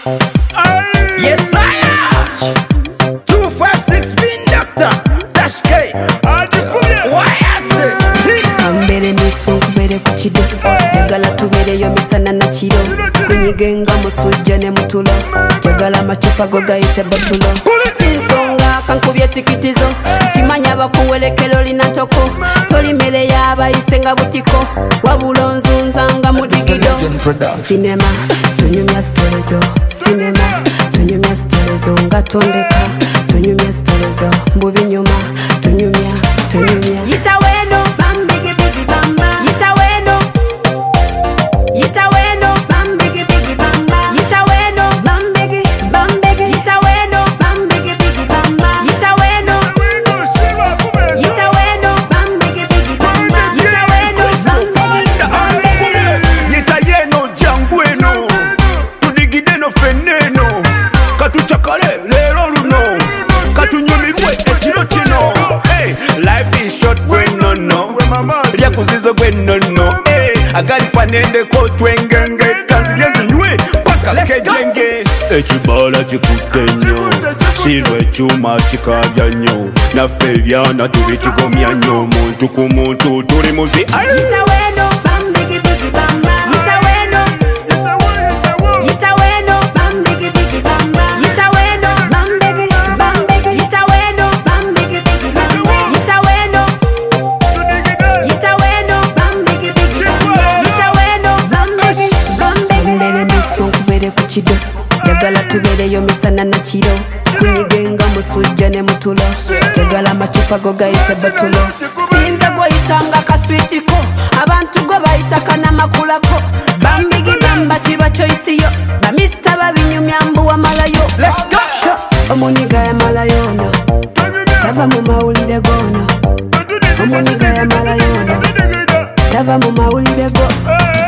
Yes, I am. 256 Bin Doctor Dash K. Why I say Ambere niswo kubere ku kido jagala tubereyo misana na kiro kunyigenga musujja ne mutulo jagala amacupa go gayite batulo sinsonga kankubye tikitizo kimanya bakuwelekero linatoko toli mere yabayise nga butiko wabulonzunzanga mudigido sinema tunyumya storezo sinema tunyumya storezo nga tondeka tunyumya storezo mbubi nyuma tunyumya yitaweno bambigi bigi bamba yitaweno bambigi bigi bamba yitaweno bambigi yitaweno bambigi bigi bamba yitaweno bambigi bigi bamba yitayeno jangweno tudigideno feneno katuchakale lero luno katunyumirwe ekiro kino. Life is short gwenono lyakuzizo gwenono agalifanendeko twengenge kanzilyenzinywe paka kejenge ekibala kikutte nnyo sirwa ekyuma kikabya nnyo naffe ebyana tubikigomya nnyo omuntu ku muntu tuli muzi yitaweno bambigi bigi bamba yitaweno bambigi bigi bamba yitaweno bambigi yitaweno bambigi bigi bamba yitaweno bambigi bigi bamba yitaweno bambigi mbere miswo kubere ku kido jagala tubereyo misana na kiro kunyigenga musujja ne mutulo jagala amacupa go gayite batulo sinza gwoyitanga kaswitiko abantu gwe bayita kanamakulako bambigi bamba kiba kyoyisiyo bamisita babinyumya mbu wamalayo omuniga yamalayono tava mu mawulire gono omuniga yamalayono tava mu mawulire go